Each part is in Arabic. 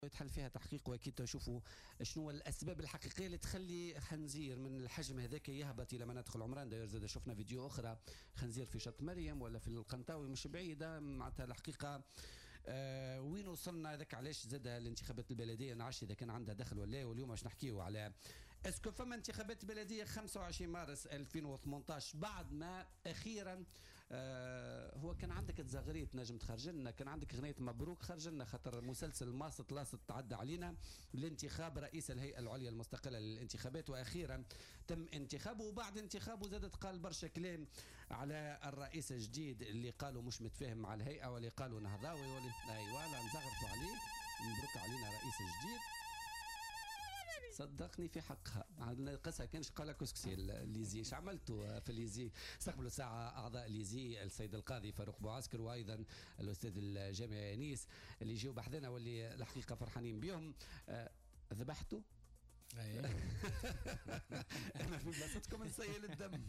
يتحل فيها تحقيق، واكيد تشوفوا شنو الاسباب الحقيقيه اللي تخلي خنزير من الحجم هذاك يهبط الى مناطق العمران. داير زاد شفنا فيديو اخرى خنزير في شط مريم ولا في القنطاوي مش بعيده معناتها الحقيقه. وين وصلنا؟ هذاك علاش زاد الانتخابات البلديه نعرفش اذا كان عندها دخل ولا لا. واليوم باش نحكيو على اسكو فما انتخابات بلديه 25 مارس 2018 بعد ما اخيرا هو كان عندك تزغريت نجم تخرج لنا، كان عندك غنية مبروك خرج لنا خاطر مسلسل ماسط لاصت تعدى علينا لانتخاب رئيس الهيئه العليا المستقله للانتخابات، واخيرا تم انتخابه. وبعد انتخابه زادت قال برشا كلام على الرئيس الجديد اللي قالوا مش متفاهم مع الهيئه، واللي قالوا نهضاوي، واللي ايوه نزغرتوا عليه. مبروك علينا رئيس الجديد، صدقني في حقها. قصها كانش قال لك كسكسي الليزي. ايش عملتوا في الليزي؟ استقبلوا ساعه اعضاء الليزي السيد القاضي فاروق بوعسكر وايضا الاستاذ الجامعي انيس اللي يجيو بحذنا واللي الحقيقه فرحانين بهم. ذبحتوا؟ انا في بلاصتكم نسيل الدم.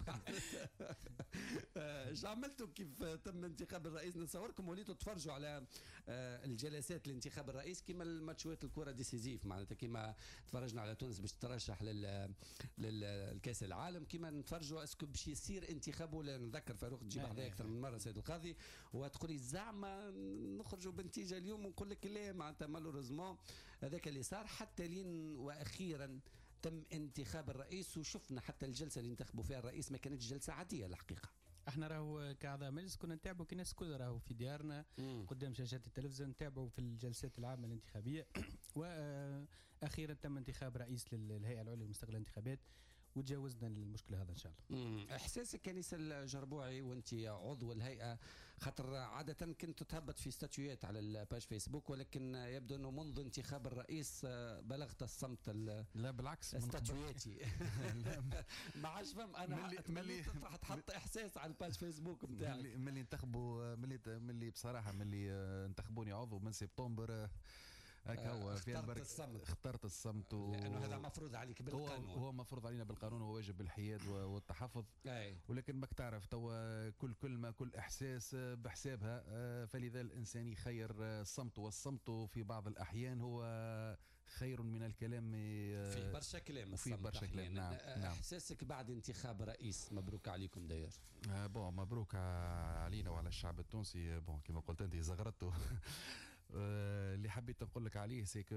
ايش عملتوا كيف تم انتخاب الرئيس؟ نصوركم وليتوا تفرجوا على الجلسات لانتخاب الرئيس كما الماتشوات الكره ديسيزيف، معناتها كما تفرجنا على تونس باش تترشح للكاس العالم، كما نتفرجوا اسكو باش يصير انتخابه. ولا نذكر فاروق تجيب عليه اكثر من مره سيد القاضي وتقولي زعما نخرجوا بنتيجه اليوم ونقول لك لا، معناتها مالوريزمون هذاك اللي صار حتى لين واخيرا تم انتخاب الرئيس. وشفنا حتى الجلسه اللي انتخبوا فيها الرئيس ما كانتش جلسه عاديه الحقيقه. احنا راهو كاعضاء مجلس كنا نتابعوا كي الناس الكل راهو في ديارنا قدام شاشات التلفزيون نتابعوا في الجلسات العامه الانتخابيه. واخيرا تم انتخاب رئيس للهيئه العليا المستقله للانتخابات وتجاوزنا المشكله هذا ان شاء الله. احساسك كنيس الجربوعي وانت عضو الهيئه، خاطر عاده كنت تهبط في ستاتيوهات على الباج فيسبوك، ولكن يبدو انه منذ انتخاب الرئيس بلغت الصمت. لا بالعكس استاتيوهاتي ما عادش فهم انا ملي تحط احساس على الباج فيسبوك نتاعك ملي انتخبوا ملي بصراحه ملي انتخبوني عضو من سبتمبر هكا هو اخترت الصمت لانه هذا مفروض عليك بالقانون. هو مفروض علينا بالقانون، هو واجب الحياد والتحفظ. ولكن ماك تعرف توا كل كلمه كل احساس بحسابها، فلذا الانسان يخير الصمت، والصمت في بعض الاحيان هو خير من الكلام. في برشا كلام في برشا كلام. نعم. احساسك بعد انتخاب رئيس؟ مبروك عليكم داير. بون مبروك علينا وعلى الشعب التونسي. بون كما قلت انت زغرته. اللي حبيت نقول لك عليه سيك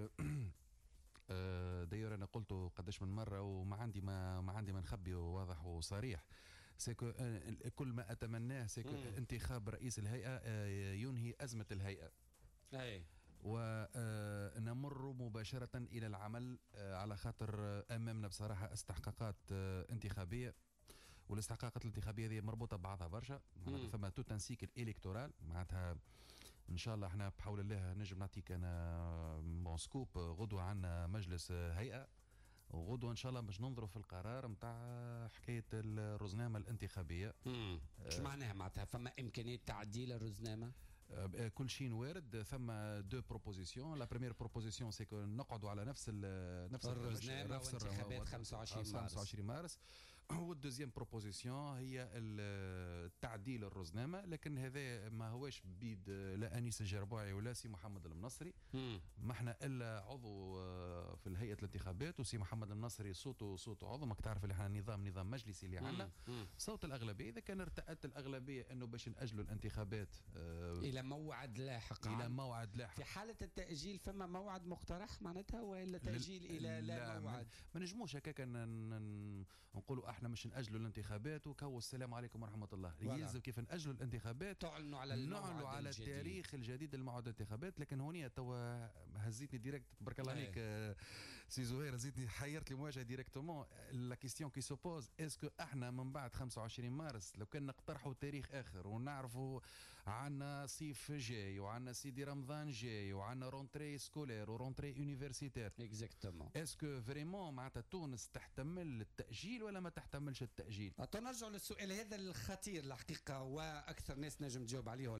داير انا قلته قداش من مره وما عندي ما نخبي، واضح وصريح. سيكو كل ما اتمناه سيكو انتخاب رئيس الهيئه ينهي ازمه الهيئه. ونمر مباشره الى العمل على خاطر امامنا بصراحه استحقاقات انتخابيه، والاستحقاقات الانتخابيه هذه مربوطه ببعضها برشا. فما تو تنسيك الالكتورال معناتها ان شاء الله احنا بحول الله نجم نعطيك انا بون سكوب. غدوه عندنا مجلس هيئه، وغدوه ان شاء الله باش ننظروا في القرار نتاع حكايه الرزنامه الانتخابيه. شو معناها؟ معناتها فما امكانيه تعديل الرزنامه؟ كل شيء وارد. ثم دو بروبوزيسيون. لا بريمير بروبوزيسيون سيكو نقعدوا على نفس الرزنامه وانتخابات 25 مارس. والدوزيام بروبوزيسيون هي تعديل الرزنامه، لكن هذا ما هواش بيد لا انيس الجربوعي ولا سي محمد المنصري. ما احنا الا عضو في الهيئه الانتخابات، وسي محمد المنصري صوته عضو. ماك تعرف اللي احنا نظام مجلسي اللي عندنا صوت الاغلبيه. اذا كان ارتأت الاغلبيه انه باش ناجلوا الانتخابات الى موعد لاحق، في حاله التاجيل فما موعد مقترح معناتها ولا تاجيل الى لا موعد؟ ما نجموش هكاك نقولوا احنا مش ناجلوا الانتخابات وكو السلام عليكم ورحمه الله. يلزم كيف ناجلوا الانتخابات تعلنوا على التاريخ الجديد للموعد الانتخابات. لكن هونيا توا هزيتني ديريكت تبارك الله عليك سي زهير، هزيتني حيرت لي مواجهه ديريكتومون. لا كيستيون كي سوبوز اسكو احنا من بعد 25 مارس لو كان نقترحوا تاريخ اخر ونعرفوا عنا صيف جاي وعنا سيدي رمضان جاي وعنا رونتري سكولير ورونتري يونيفرسيتير اكزاكتومون، اسكو فريمون معناتها تونس تحتمل التاجيل ولا ما تحتملش التاجيل؟ نرجع للسؤال هذا الخطير الحقيقه، واكثر ناس نجم تجاوب عليه